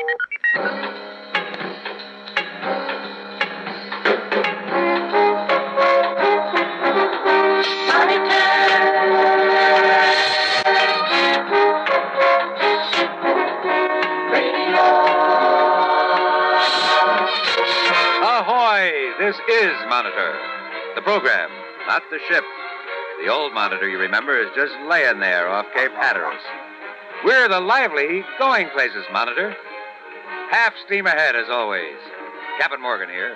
Ahoy! This is Monitor. The program, not the ship. The old Monitor, you remember, is just laying there off Cape Hatteras. We're the lively, going places Monitor. Half steam ahead, as always. Captain Morgan here.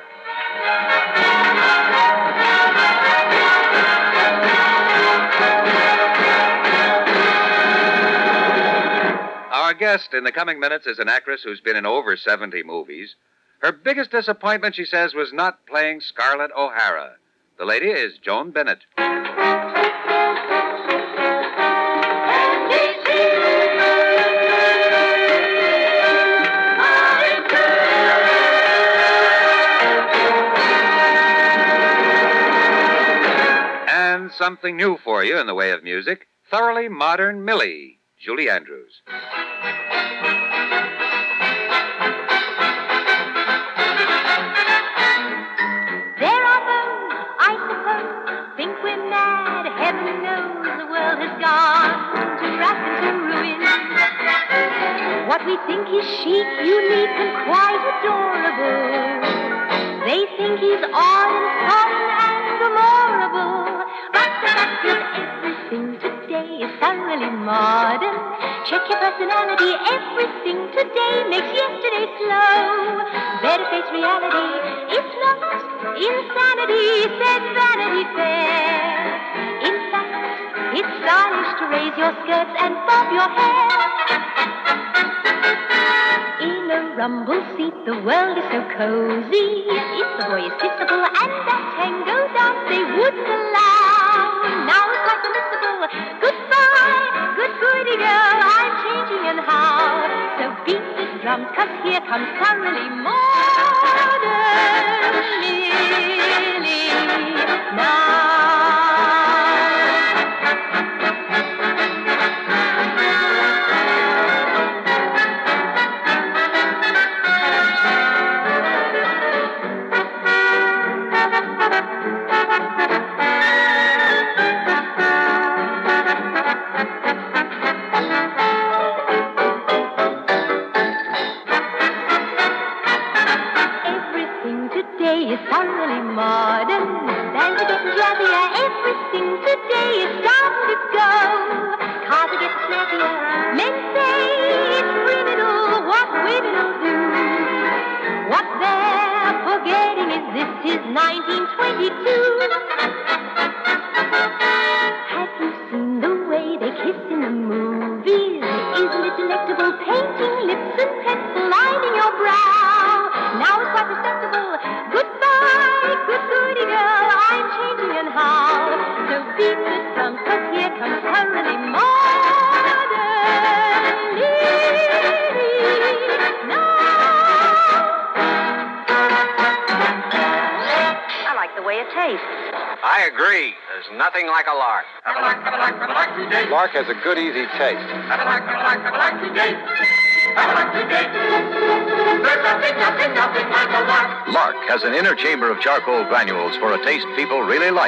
Our guest in the coming minutes is an actress who's been in over 70 movies. Her biggest disappointment, she says, was not playing Scarlett O'Hara. The lady is Joan Bennett. And something new for you in the way of music, thoroughly modern Millie, Julie Andrews. What we think is chic, unique, and quite adorable. They think he's odd and foreign and memorable. But the fact is everything today is thoroughly modern. Check your personality, everything today makes yesterday slow. Better face reality, it's not insanity, said Vanity Fair. In fact, it's stylish to raise your skirts and bob your hair. In a rumble seat, the world is so cozy. If the boy is kissable and that tango dance they wouldn't allow. Now it's quite permissible. Goodbye, goody girl, I'm changing and how. So beat the drums, 'cause here comes thoroughly modern Millie now. Thoroughly modern, bands are getting jazzier. Everything today is starting to go. Cars are getting snazzier. Men say it's criminal what women will do. What they're forgetting is this is 1922. Have you seen the way they kiss in the movies? Isn't it delectable? Painting lips and pencil lining your brow. Now it's quite respectable. Goodbye, goody girl, I'm changing and how. So beat the drums, 'cause here comes thoroughly modern now. I like the way it tastes. I agree. There's nothing like a lark. Lark has a good, easy taste. Lark has an inner chamber of charcoal granules for a taste people really like.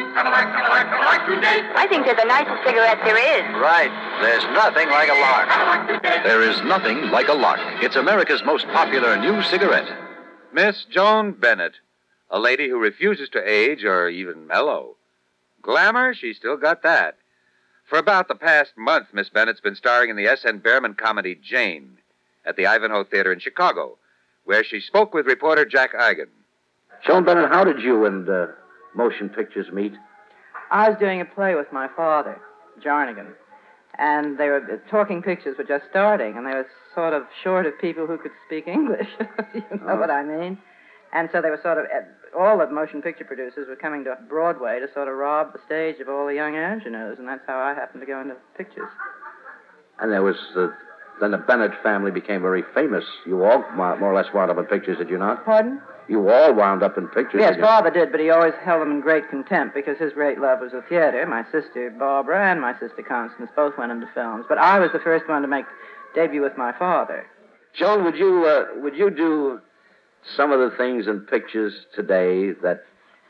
I think they're the nicest cigarette there is. Right. There's nothing like a lark. There is nothing like a lark. It's America's most popular new cigarette. Miss Joan Bennett, a lady who refuses to age or even mellow. Glamour, she's still got that. For about the past month, Miss Bennett's been starring in the S.N. Behrman comedy Jane at the Ivanhoe Theater in Chicago, where she spoke with reporter Jack Eigen. Joan Bennett, how did you and motion pictures meet? I was doing a play with my father, Jarnigan, and talking pictures were just starting, and they were sort of short of people who could speak English. You know what I mean? And so they were sort of, all the motion picture producers were coming to Broadway to sort of rob the stage of all the young ingenues, and that's how I happened to go into pictures. And there was, then the Bennett family became very famous. You all more or less wound up in pictures, did you not? Pardon? You all wound up in pictures. Yes, Father did, but he always held them in great contempt because his great love was the theater. My sister Barbara and my sister Constance both went into films, but I was the first one to make debut with my father. Joan, would you do some of the things in pictures today that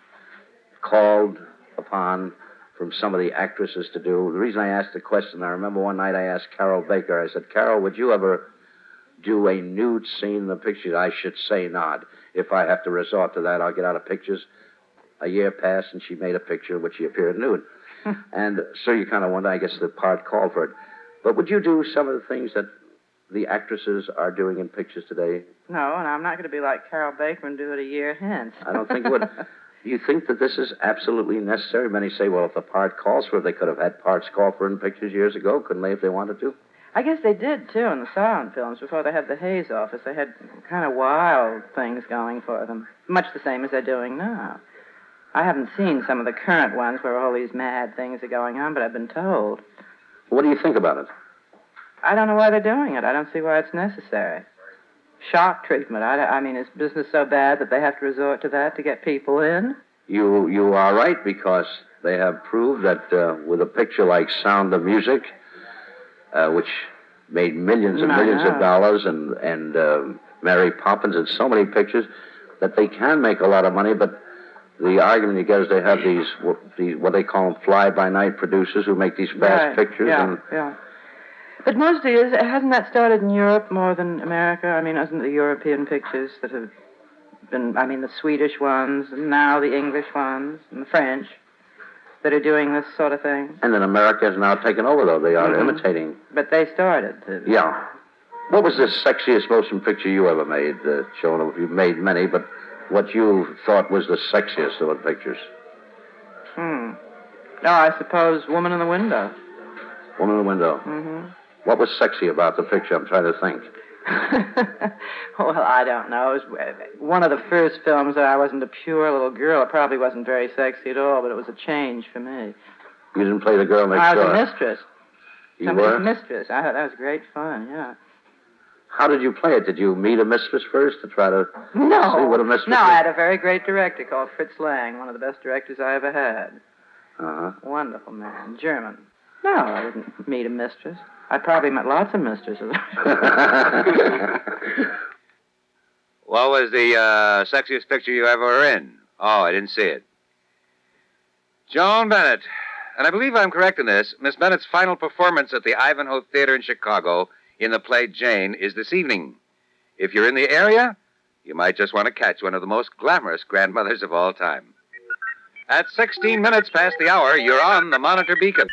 called upon from some of the actresses to do? The reason I asked the question, I remember one night I asked Carol Baker, I said, Carol, would you ever do a nude scene in the pictures? I should say not. If I have to resort to that, I'll get out of pictures. A year passed, and she made a picture in which she appeared nude. And so you kind of wonder, I guess the part called for it. But would you do some of the things that the actresses are doing in pictures today? No, and I'm not going to be like Carol Baker and do it a year hence. I don't think it would. You think that this is absolutely necessary? Many say, well, if the part calls for it, they could have had parts called for in pictures years ago, couldn't they, if they wanted to? I guess they did, too, in the silent films. Before they had the Hayes office, they had kind of wild things going for them, much the same as they're doing now. I haven't seen some of the current ones where all these mad things are going on, but I've been told. What do you think about it? I don't know why they're doing it. I don't see why it's necessary. Shock treatment. I mean, is business so bad that they have to resort to that to get people in? You are right, because they have proved that with a picture like Sound of Music, which made millions and millions of dollars, and Mary Poppins and so many pictures, that they can make a lot of money, but the argument you get is they have these what they call them fly-by-night producers who make these fast pictures. Yeah. But mostly, hasn't that started in Europe more than America? I mean, isn't the European pictures that have been, I mean, the Swedish ones, and now the English ones, and the French, that are doing this sort of thing? And then America has now taken over, though. They are imitating. But they started. Yeah. What was the sexiest motion picture you ever made, Joan? You've made many, but what you thought was the sexiest of the pictures? Oh, I suppose Woman in the Window. Woman in the Window. Mm-hmm. What was sexy about the picture? I'm trying to think. Well, I don't know. It was one of the first films that I wasn't a pure little girl. It probably wasn't very sexy at all, but it was a change for me. You didn't play the girl next door? I was a mistress. You were? A mistress. I thought that was great fun, yeah. How did you play it? Did you meet a mistress first to try to see what a mistress No, is? I had a very great director called Fritz Lang, one of the best directors I ever had. Uh-huh. Wonderful man. German. No, I didn't meet a mistress. I probably met lots of mistresses. What was the sexiest picture you ever were in? Oh, I didn't see it. Joan Bennett. And I believe I'm correct in this. Miss Bennett's final performance at the Ivanhoe Theater in Chicago in the play Jane is this evening. If you're in the area, you might just want to catch one of the most glamorous grandmothers of all time. At 16 minutes past the hour, you're on the Monitor Beacon.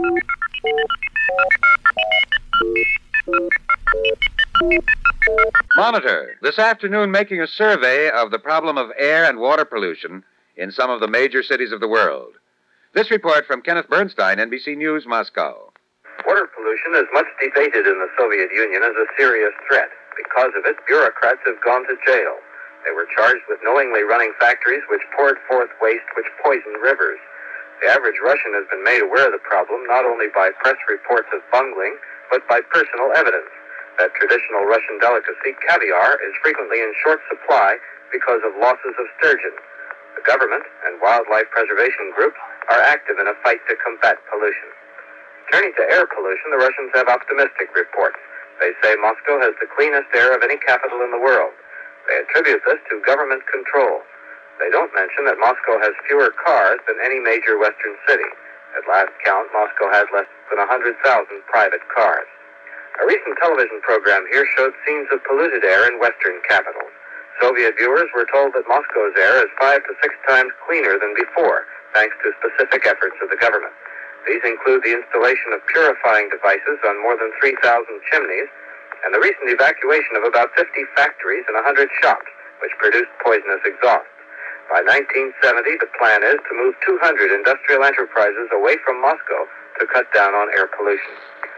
Monitor, this afternoon making a survey of the problem of air and water pollution in some of the major cities of the world. This report from Kenneth Bernstein, NBC News, Moscow. Water pollution is much debated in the Soviet Union as a serious threat. Because of it, bureaucrats have gone to jail. They were charged with knowingly running factories which poured forth waste which poisoned rivers. The average Russian has been made aware of the problem not only by press reports of bungling, but by personal evidence. That traditional Russian delicacy, caviar, is frequently in short supply because of losses of sturgeon. The government and wildlife preservation groups are active in a fight to combat pollution. Turning to air pollution, the Russians have optimistic reports. They say Moscow has the cleanest air of any capital in the world. They attribute this to government control. They don't mention that Moscow has fewer cars than any major Western city. At last count, Moscow has less than 100,000 private cars. A recent television program here showed scenes of polluted air in Western capitals. Soviet viewers were told that Moscow's air is 5 to 6 times cleaner than before, thanks to specific efforts of the government. These include the installation of purifying devices on more than 3,000 chimneys and the recent evacuation of about 50 factories and 100 shops, which produced poisonous exhaust. By 1970, the plan is to move 200 industrial enterprises away from Moscow to cut down on air pollution.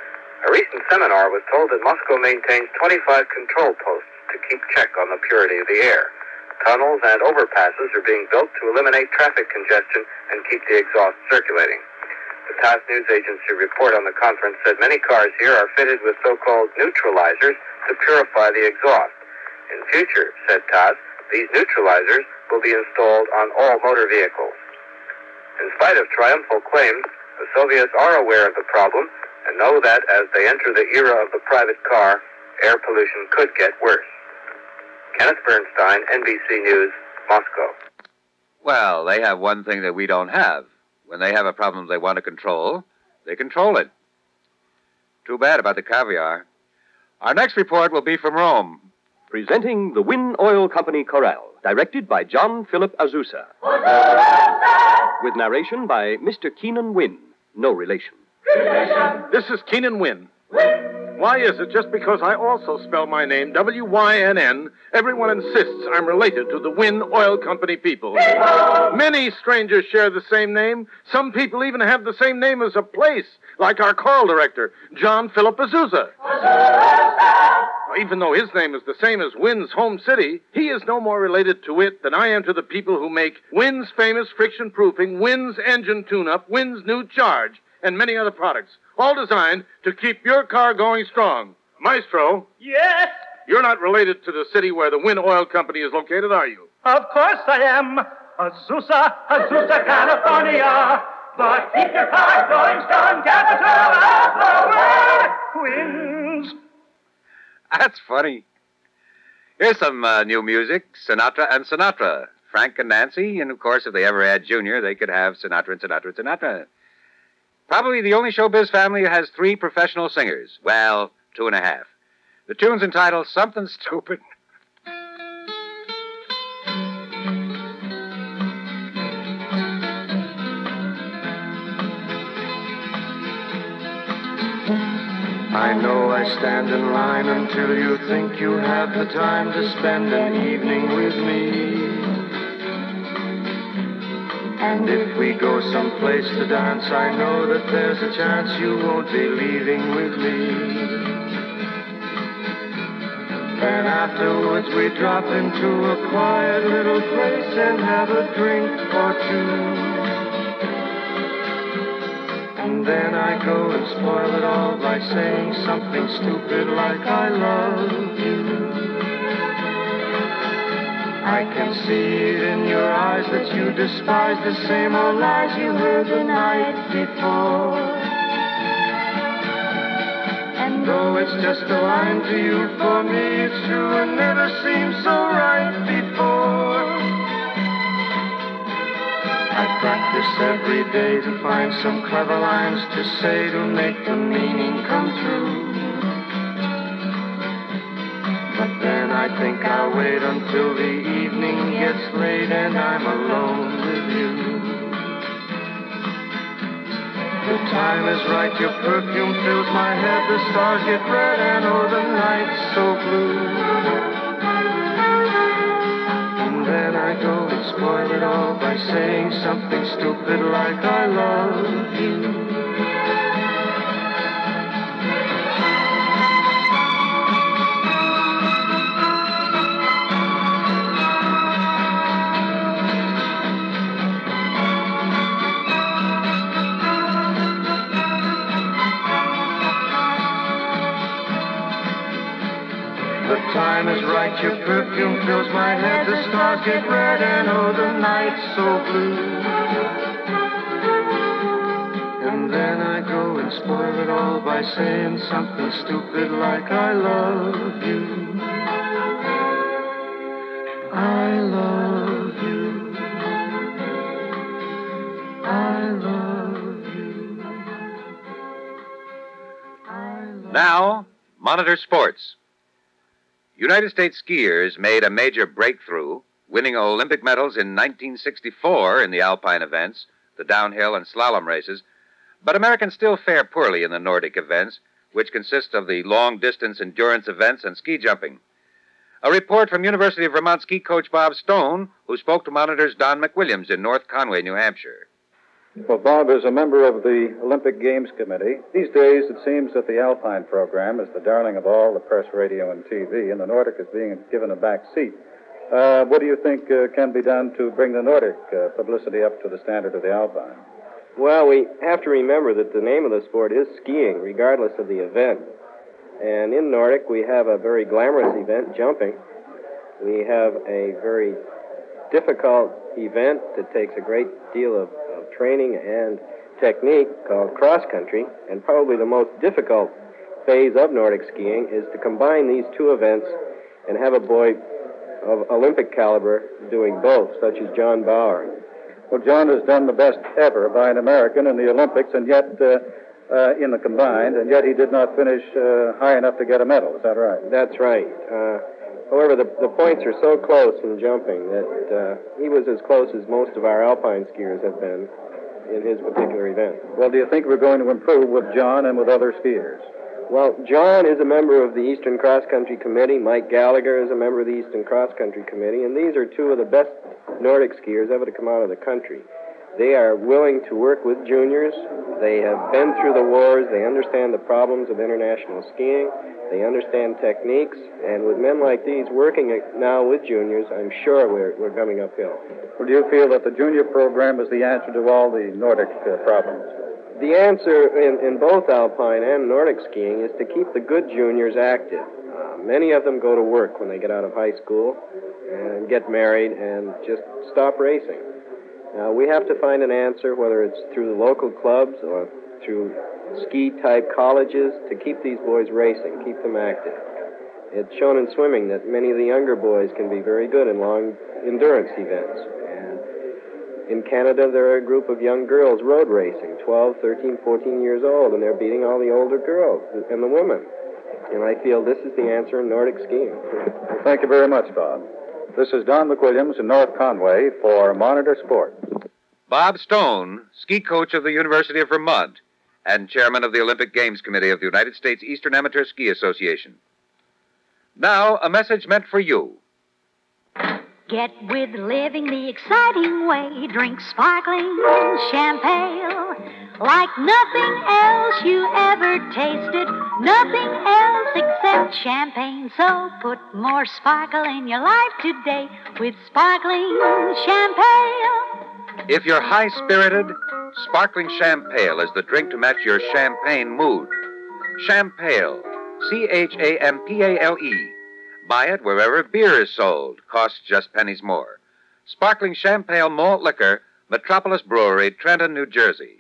A recent seminar was told that Moscow maintains 25 control posts to keep check on the purity of the air. Tunnels and overpasses are being built to eliminate traffic congestion and keep the exhaust circulating. The TASS news agency report on the conference said many cars here are fitted with so-called neutralizers to purify the exhaust. In future, said TASS, these neutralizers will be installed on all motor vehicles. In spite of triumphal claims, the Soviets are aware of the problem and know that as they enter the era of the private car, air pollution could get worse. Kenneth Bernstein, NBC News, Moscow. Well, they have one thing that we don't have. When they have a problem they want to control, they control it. Too bad about the caviar. Our next report will be from Rome. Presenting the Wynn Oil Company Chorale, directed by John Philip Azusa. With narration by Mr. Keenan Wynn, no relation. This is Keenan Wynn. Why is it just because I also spell my name W-Y-N-N, everyone insists I'm related to the Wynn Oil Company people? Many strangers share the same name. Some people even have the same name as a place, like our choral director, John Philip Azusa. Even though his name is the same as Wynn's home city, he is no more related to it than I am to the people who make Wynn's famous friction proofing, Wynn's engine tune-up, Wynn's new charge, and many other products, all designed to keep your car going strong. Maestro? Yes? You're not related to the city where the Wynn Oil Company is located, are you? Of course I am. Azusa, California. But keep your car going strong, capital of the world. Wins. That's funny. Here's some new music, Sinatra and Sinatra. Frank and Nancy, and of course, if they ever had Junior, they could have Sinatra and Sinatra and Sinatra. Probably the only showbiz family that has 3 professional singers. Well, 2.5. The tune's entitled Something Stupid. I know I stand in line until you think you have the time to spend an evening with me. And if we go someplace to dance, I know that there's a chance you won't be leaving with me. Then afterwards we drop into a quiet little place and have a drink or two. And then I go and spoil it all by saying something stupid like I love you. I can see it in your eyes that you despise the same old lies you heard the night before. And though it's just a line to you, for me it's true and never seemed so right before. I practice every day to find some clever lines to say to make the meaning come true. But then I think I'll wait until the evening gets late and I'm alone with you. The time is right, your perfume fills my head, the stars get red and oh, the night's so blue. And then I go and spoil it all by saying something stupid like I love you. The time is right, your perfume fills my head, the stars get red and oh, the night's so blue. And then I go and spoil it all by saying something stupid like I love you. I love you. I love you. I love you. Now, Monitor Sports. United States skiers made a major breakthrough, winning Olympic medals in 1964 in the alpine events, the downhill and slalom races, but Americans still fare poorly in the Nordic events, which consist of the long-distance endurance events and ski jumping. A report from University of Vermont ski coach Bob Stone, who spoke to Monitor's Don McWilliams in North Conway, New Hampshire. Well, Bob is a member of the Olympic Games Committee. These days, it seems that the Alpine program is the darling of all the press, radio, and TV, and the Nordic is being given a back seat. What do you think can be done to bring the Nordic publicity up to the standard of the Alpine? Well, we have to remember that the name of the sport is skiing, regardless of the event. And in Nordic, we have a very glamorous event, jumping. We have a very difficult event that takes a great deal of training and technique called cross country, and probably the most difficult phase of Nordic skiing is to combine these two events and have a boy of Olympic caliber doing both, such as John Bauer. Well, John has done the best ever by an American in the Olympics, and yet in the combined, and yet he did not finish high enough to get a medal. Is that right? That's right. However, the points are so close in jumping that he was as close as most of our alpine skiers have been in his particular event. Well, do you think we're going to improve with John and with other skiers? Well, John is a member of the Eastern Cross Country Committee. Mike Gallagher is a member of the Eastern Cross Country Committee, and these are two of the best Nordic skiers ever to come out of the country. They are willing to work with juniors. They have been through the wars. They understand the problems of international skiing. They understand techniques. And with men like these working now with juniors, I'm sure we're coming uphill. Well, do you feel that the junior program is the answer to all the Nordic problems? The answer in both alpine and Nordic skiing is to keep the good juniors active. Many of them go to work when they get out of high school and get married and just stop racing. Now, we have to find an answer, whether it's through the local clubs or through ski-type colleges, to keep these boys racing, keep them active. It's shown in swimming that many of the younger boys can be very good in long endurance events. And in Canada, there are a group of young girls road racing, 12, 13, 14 years old, and they're beating all the older girls and the women. And I feel this is the answer in Nordic skiing. Well, thank you very much, Bob. This is Don McWilliams in North Conway for Monitor Sport. Bob Stone, ski coach of the University of Vermont and chairman of the Olympic Games Committee of the United States Eastern Amateur Ski Association. Now, a message meant for you. Get with living the exciting way. Drink sparkling champagne like nothing else you ever tasted. Nothing else except champagne. So put more sparkle in your life today with sparkling champagne. If you're high-spirited, sparkling Champale is the drink to match your champagne mood. Champale, Champale. Buy it wherever beer is sold. Costs just pennies more. Sparkling Champale malt liquor, Metropolis Brewery, Trenton, New Jersey.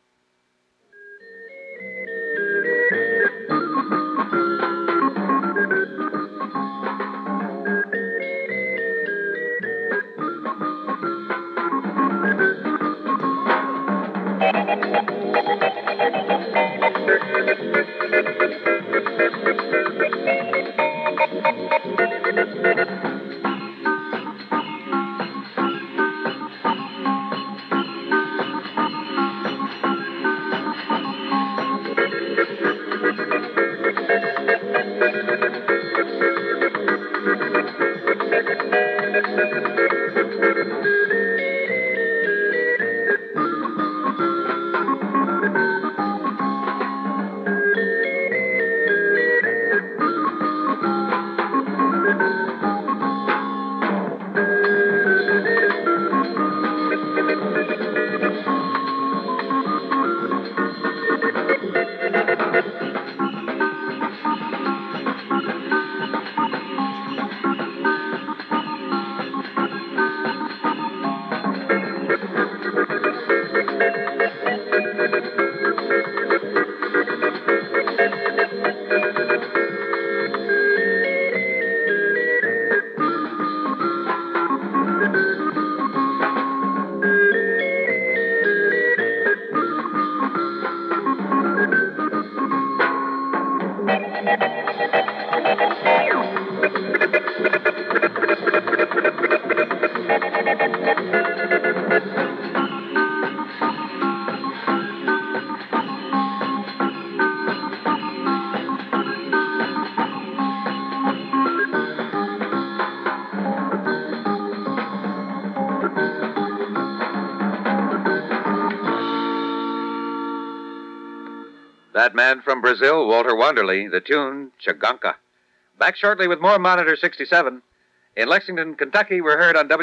That man from Brazil, Walter Wanderley, the tune, Chaganka. Back shortly with more Monitor 67. In Lexington, Kentucky, we're heard on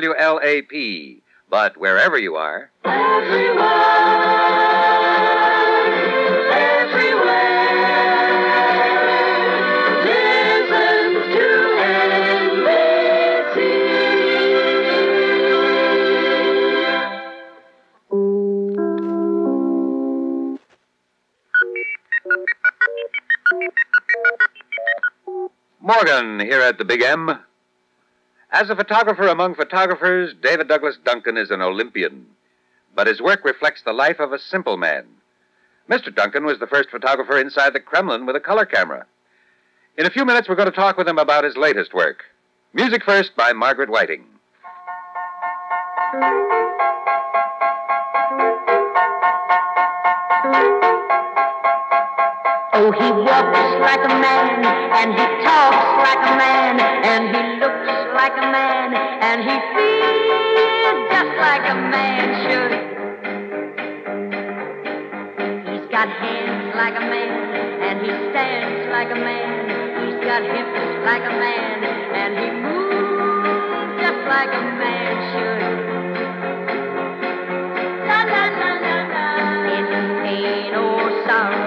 WLAP. But wherever you are... Morgan here at the Big M. As a photographer among photographers, David Douglas Duncan is an Olympian. But his work reflects the life of a simple man. Mr. Duncan was the first photographer inside the Kremlin with a color camera. In a few minutes, we're going to talk with him about his latest work. Music first by Margaret Whiting. Oh, he walks like a man, and he talks like a man, and he looks like a man, and he feels just like a man should. He's got hands like a man, and he stands like a man. He's got hips like a man, and he moves just like a man should. La la la la la. In pain or sorrow.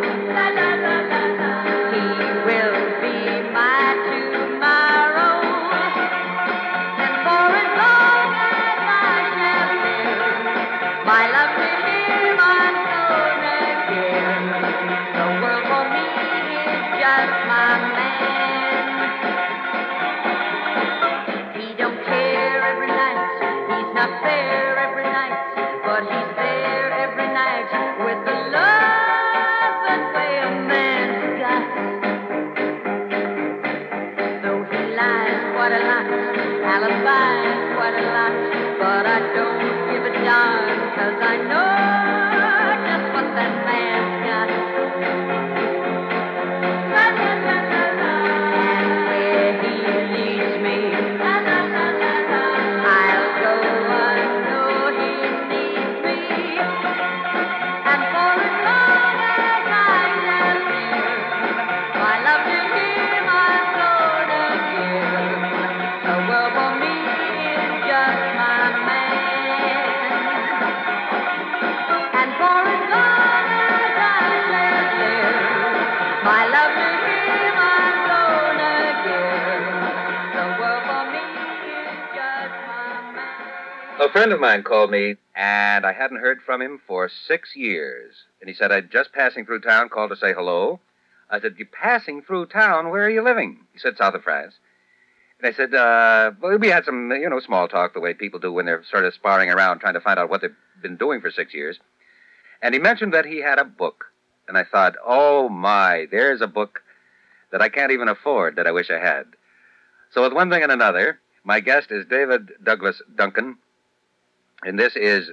A friend of mine called me, and I hadn't heard from him for 6 years. And he said, I'm just passing through town, called to say hello. I said, you're passing through town? Where are you living? He said, south of France. And I said, well, we had some, small talk, the way people do when they're sort of sparring around, trying to find out what they've been doing for 6 years. And he mentioned that he had a book. And I thought, oh, my, there's a book that I can't even afford that I wish I had. So with one thing and another, my guest is David Douglas Duncan. And this is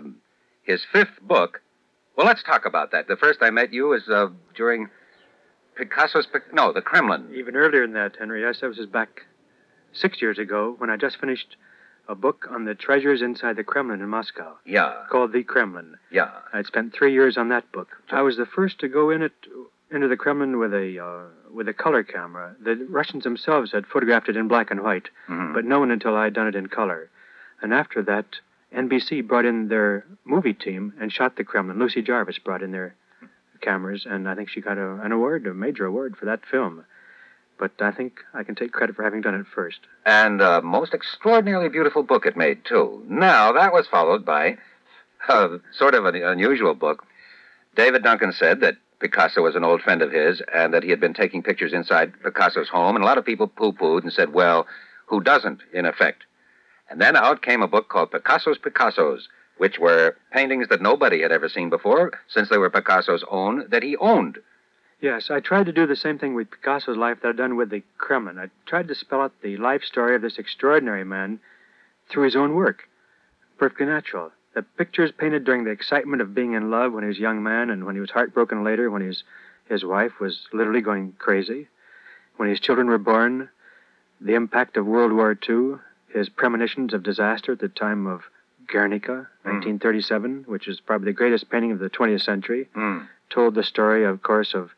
his 5th book. Well, let's talk about that. The first I met you was during Picasso's... the Kremlin. Even earlier than that, Henry. Yes, that was back 6 years ago when I just finished a book on the treasures inside the Kremlin in Moscow. Yeah. Called The Kremlin. Yeah. I'd spent 3 years on that book. I was the first to go into the Kremlin with a color camera. The Russians themselves had photographed it in black and white, but no one until I had done it in color. And after that, NBC brought in their movie team and shot the Kremlin. Lucy Jarvis brought in their cameras, and I think she got an award, a major award for that film. But I think I can take credit for having done it first. And a most extraordinarily beautiful book it made, too. Now, that was followed by sort of an unusual book. David Duncan said that Picasso was an old friend of his and that he had been taking pictures inside Picasso's home, and a lot of people poo-pooed and said, well, who doesn't, in effect? And then out came a book called Picasso's Picassos, which were paintings that nobody had ever seen before, since they were Picasso's own, that he owned. Yes, I tried to do the same thing with Picasso's life that I'd done with the Kremlin. I tried to spell out the life story of this extraordinary man through his own work. Perfectly natural. The pictures painted during the excitement of being in love when he was a young man, and when he was heartbroken later, when his wife was literally going crazy, when his children were born, the impact of World War II, his premonitions of disaster at the time of Guernica, 1937, which is probably the greatest painting of the 20th century, told the story, of course, of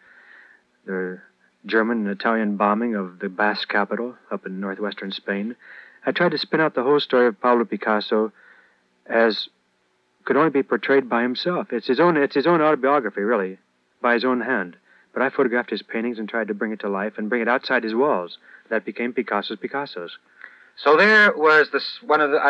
the German and Italian bombing of the Basque capital up in northwestern Spain. I tried to spin out the whole story of Pablo Picasso as could only be portrayed by himself. It's his own autobiography, really, by his own hand. But I photographed his paintings and tried to bring it to life and bring it outside his walls. That became Picasso's Picassos. So there was one of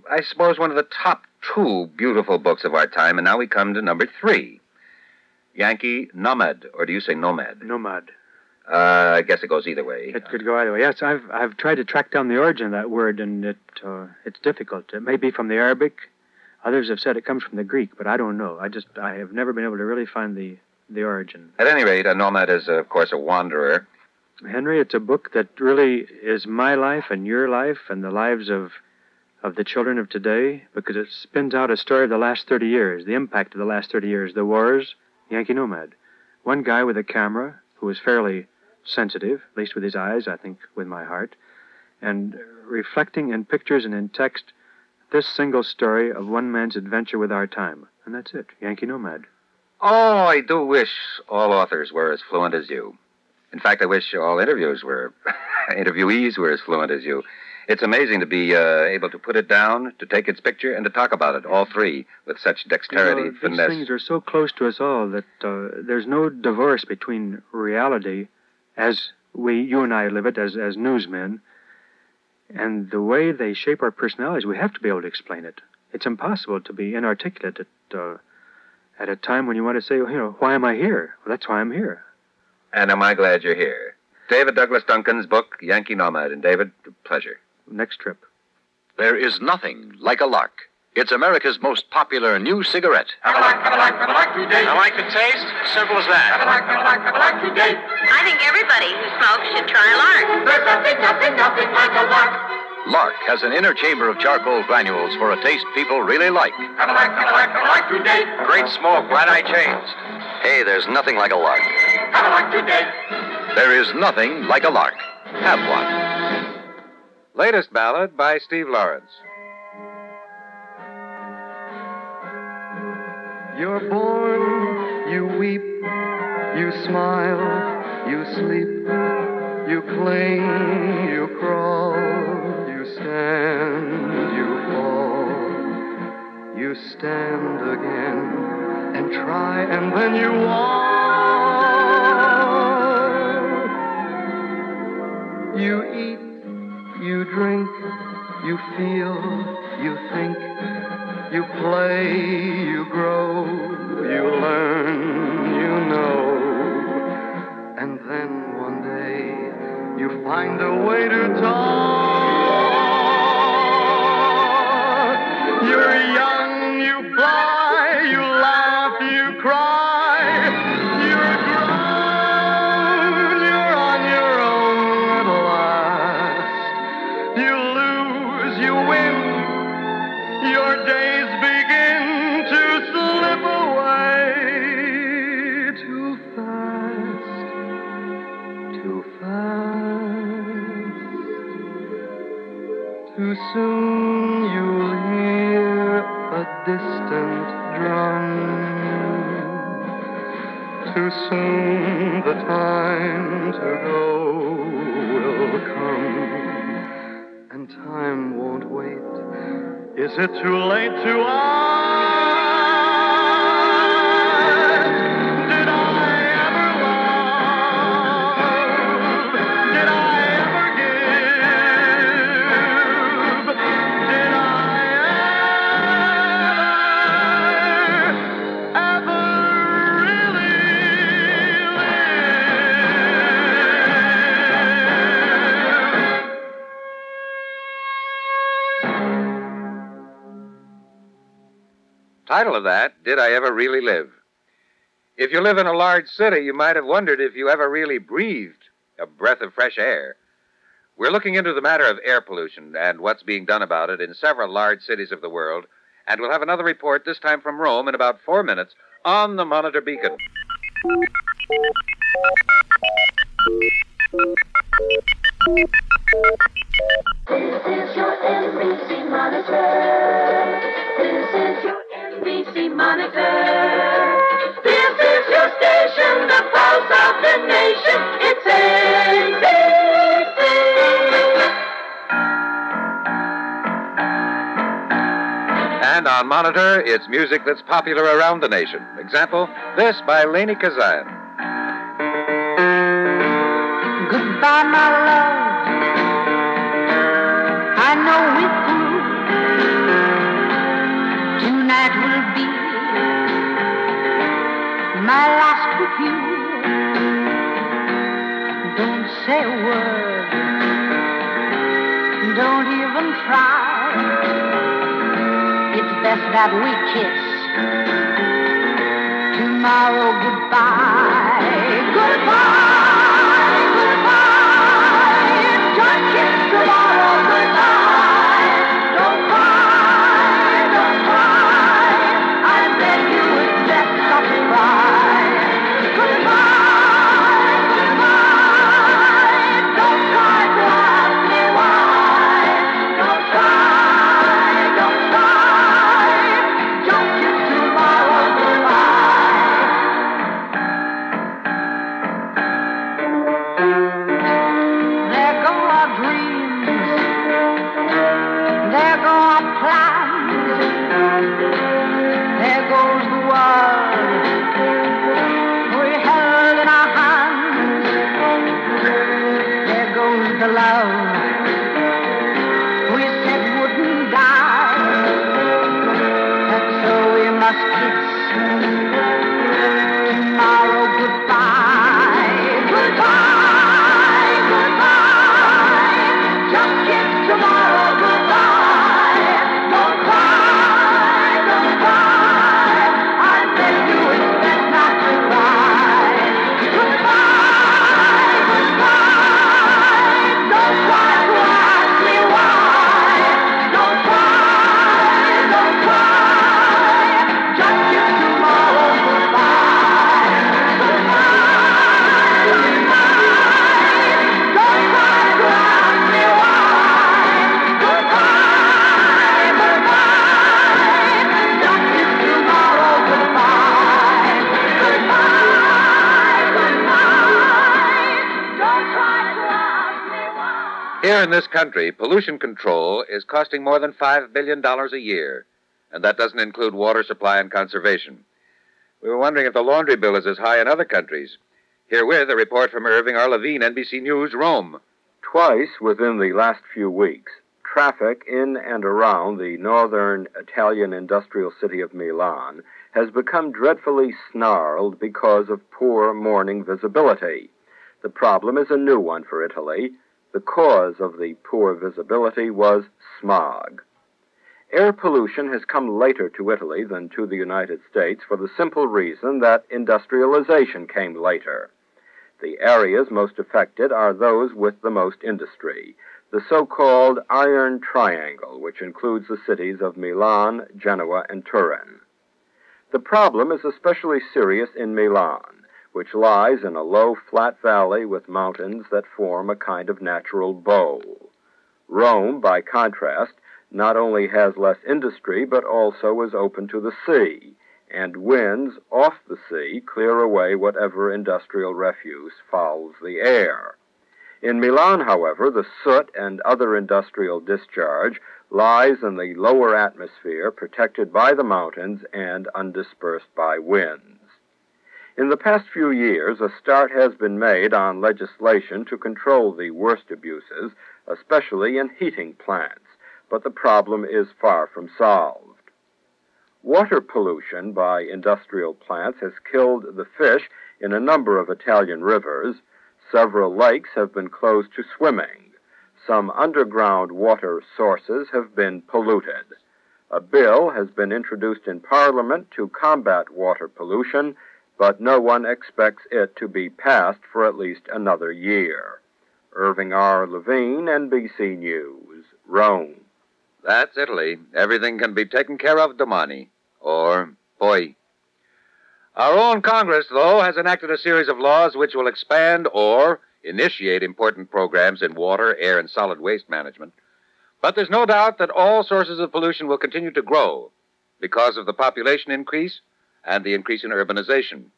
the top 2 beautiful books of our time, and now we come to number 3. Yankee Nomad, or do you say Nomad? Nomad. I guess it goes either way. It could go either way. Yes, I've tried to track down the origin of that word, and it's difficult. It may be from the Arabic. Others have said it comes from the Greek, but I don't know. I have never been able to really find the origin. At any rate, a nomad is, of course, a wanderer. Henry, it's a book that really is my life and your life and the lives of the children of today, because it spins out a story of the last 30 years, the impact of the last 30 years, the wars, Yankee Nomad. One guy with a camera who was fairly sensitive, at least with his eyes, I think with my heart, and reflecting in pictures and in text this single story of one man's adventure with our time. And that's it, Yankee Nomad. Oh, I do wish all authors were as fluent as you. In fact, I wish all interviewees were as fluent as you. It's amazing to be able to put it down, to take its picture, and to talk about it, all three, with such dexterity, finesse. These things are so close to us all that there's no divorce between reality, as you and I live it as newsmen, and the way they shape our personalities. We have to be able to explain it. It's impossible to be inarticulate at a time when you want to say, why am I here? Well, that's why I'm here. And am I glad you're here. David Douglas Duncan's book, Yankee Nomad. And David, pleasure. Next trip. There is nothing like a lark. It's America's most popular new cigarette. Have a lark today. I like the taste. Simple as that. Have a lark today. I think everybody who smokes should try a lark. There's nothing like a lark. Lark has an inner chamber of charcoal granules for a taste people really like. Have a lark today. Great smoke. Glad I changed. Hey, there's nothing like a lark. Have a lark today. There is nothing like a lark. Have one. Latest ballad by Steve Lawrence. You're born, you weep, you smile, you sleep, you cling, you crawl, you stand, you fall, you stand again and try, and then you walk. You eat, you drink, you feel, you think, you play, you grow, you learn, you know. And then one day you find a way to talk. You're young, you fly, you laugh, you cry. You're grown, you're on your own at last. You lose, you win. Your days begin to slip away too fast, too fast. Too soon you'll hear a distant drum. Too soon the time to go will come, and time won't wait. Is it too late to ask? Did I ever love? Did I ever give? Did I ever really Title of that, Did I Ever Really Live? If you live in a large city, you might have wondered if you ever really breathed a breath of fresh air. We're looking into the matter of air pollution and what's being done about it in several large cities of the world, and we'll have another report, this time from Rome, in about 4 minutes on the Monitor Beacon. This is your NBC Monitor. This is your NBC Monitor. This is your station, the pulse of the nation. It's NBC. And on Monitor, it's music that's popular around the nation. Example, this by Leni Kazan. Goodbye, my love. I know we're through. Tonight will be my last with you. don't even try. It's best that we kiss. Tomorrow, goodbye. Goodbye, goodbye. Just kiss tomorrow, goodbye. Don't cry, don't cry. I beg you, it's best not to cry. Goodbye, goodbye. Don't try to ask me why. Don't try, don't try. Just kiss tomorrow, goodbye. There go our dreams. There go our plans. There goes the world we held in our hands. There goes the love we said wouldn't die. And so we must kiss. Tomorrow, goodbye. Goodbye, goodbye. Just kiss tomorrow, goodbye. Don't cry, don't cry. I beg you, it's best not to cry. Goodbye, goodbye. Don't try to ask me why. Don't cry, don't cry. Just kiss tomorrow, goodbye. Goodbye, goodbye. Don't try to ask me why. Goodbye, goodbye. Just kiss tomorrow, goodbye. Goodbye, goodbye. Don't try to ask me why. Here in this country, pollution control is costing more than $5 billion a year, and that doesn't include water supply and conservation. We were wondering if the laundry bill is as high in other countries. Herewith, a report from Irving R. Levine, NBC News, Rome. Twice within the last few weeks, traffic in and around the northern Italian industrial city of Milan has become dreadfully snarled because of poor morning visibility. The problem is a new one for Italy. The cause of the poor visibility was smog. Air pollution has come later to Italy than to the United States for the simple reason that industrialization came later. The areas most affected are those with the most industry, the so-called Iron Triangle, which includes the cities of Milan, Genoa, and Turin. The problem is especially serious in Milan, which lies in a low, flat valley with mountains that form a kind of natural bow. Rome, by contrast, not only has less industry, but also is open to the sea, and winds off the sea clear away whatever industrial refuse fouls the air. In Milan, however, the soot and other industrial discharge lies in the lower atmosphere, protected by the mountains and undispersed by winds. In the past few years, a start has been made on legislation to control the worst abuses, especially in heating plants, but the problem is far from solved. Water pollution by industrial plants has killed the fish in a number of Italian rivers. Several lakes have been closed to swimming. Some underground water sources have been polluted. A bill has been introduced in Parliament to combat water pollution, but no one expects it to be passed for at least another year. Irving R. Levine, NBC News, Rome. That's Italy. Everything can be taken care of, domani. Or, poi. Our own Congress, though, has enacted a series of laws which will expand or initiate important programs in water, air, and solid waste management. But there's no doubt that all sources of pollution will continue to grow because of the population increase and the increase in urbanization.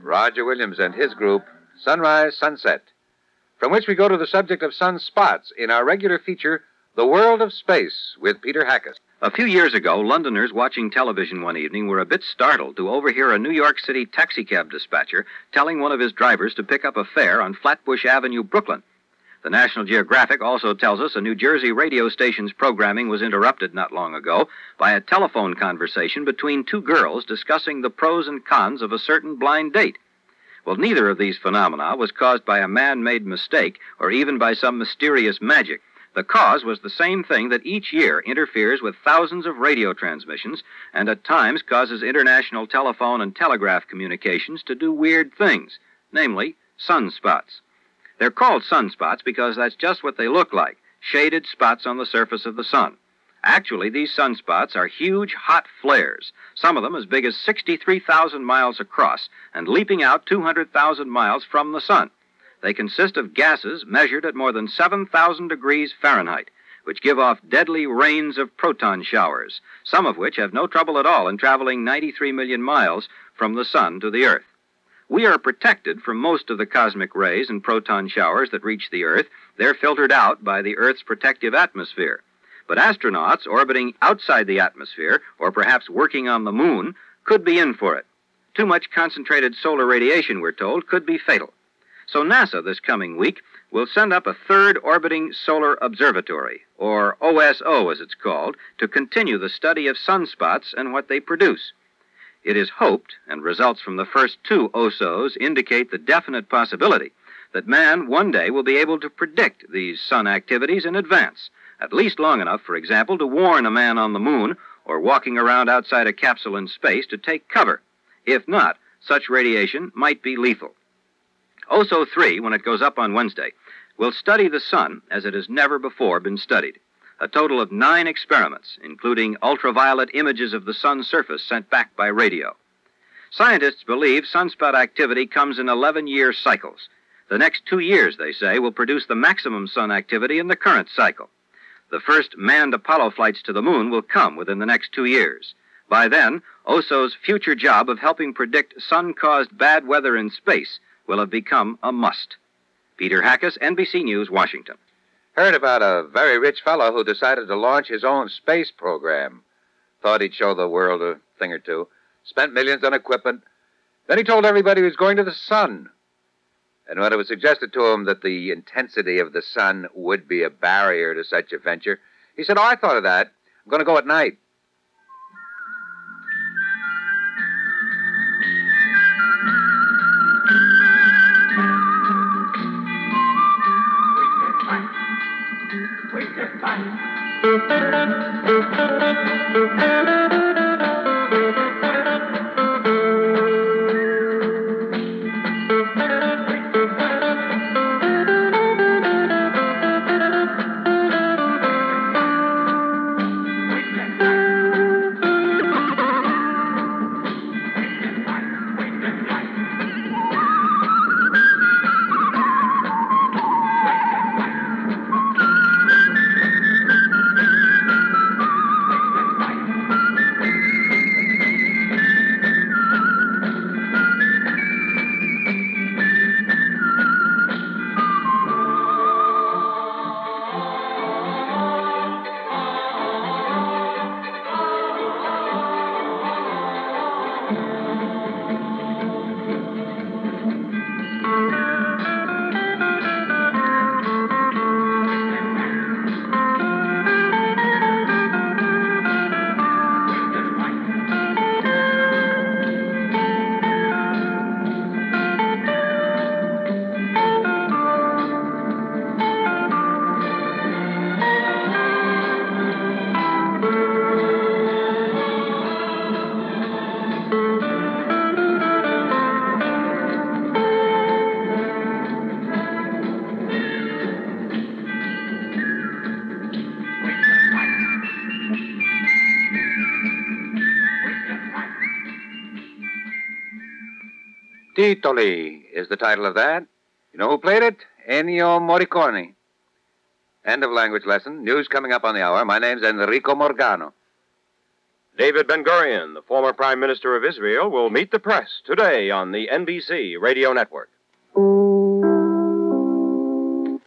Roger Williams and his group, Sunrise Sunset, from which we go to the subject of sunspots in our regular feature, The World of Space, with Peter Hackus. A few years ago, Londoners watching television one evening were a bit startled to overhear a New York City taxicab dispatcher telling one of his drivers to pick up a fare on Flatbush Avenue, Brooklyn. The National Geographic also tells us a New Jersey radio station's programming was interrupted not long ago by a telephone conversation between two girls discussing the pros and cons of a certain blind date. Well, neither of these phenomena was caused by a man-made mistake or even by some mysterious magic. The cause was the same thing that each year interferes with thousands of radio transmissions and at times causes international telephone and telegraph communications to do weird things, namely sunspots. They're called sunspots because that's just what they look like, shaded spots on the surface of the sun. Actually, these sunspots are huge, hot flares, some of them as big as 63,000 miles across and leaping out 200,000 miles from the sun. They consist of gases measured at more than 7,000 degrees Fahrenheit, which give off deadly rains of proton showers, some of which have no trouble at all in traveling 93 million miles from the sun to the Earth. We are protected from most of the cosmic rays and proton showers that reach the Earth. They're filtered out by the Earth's protective atmosphere. But astronauts orbiting outside the atmosphere, or perhaps working on the moon, could be in for it. Too much concentrated solar radiation, we're told, could be fatal. So NASA this coming week will send up a third orbiting solar observatory, or OSO as it's called, to continue the study of sunspots and what they produce. It is hoped, and results from the first two OSOs indicate the definite possibility that man one day will be able to predict these sun activities in advance, at least long enough, for example, to warn a man on the moon or walking around outside a capsule in space to take cover. If not, such radiation might be lethal. OSO 3, when it goes up on Wednesday, will study the sun as it has never before been studied. A total of 9 experiments, including ultraviolet images of the sun's surface sent back by radio. Scientists believe sunspot activity comes in 11-year cycles. The next 2 years, they say, will produce the maximum sun activity in the current cycle. The first manned Apollo flights to the moon will come within the next 2 years. By then, OSO's future job of helping predict sun-caused bad weather in space will have become a must. Peter Hackus, NBC News, Washington. Heard about a very rich fellow who decided to launch his own space program. Thought he'd show the world a thing or two. Spent millions on equipment. Then he told everybody he was going to the sun. And when it was suggested to him that the intensity of the sun would be a barrier to such a venture, he said, "Oh, I thought of that. I'm going to go at night." Titoli is the title of that. You know who played it? Ennio Morricone. End of language lesson. News coming up on the hour. My name's Enrico Morgano. David Ben-Gurion, the former Prime Minister of Israel, will meet the press today on the NBC Radio Network.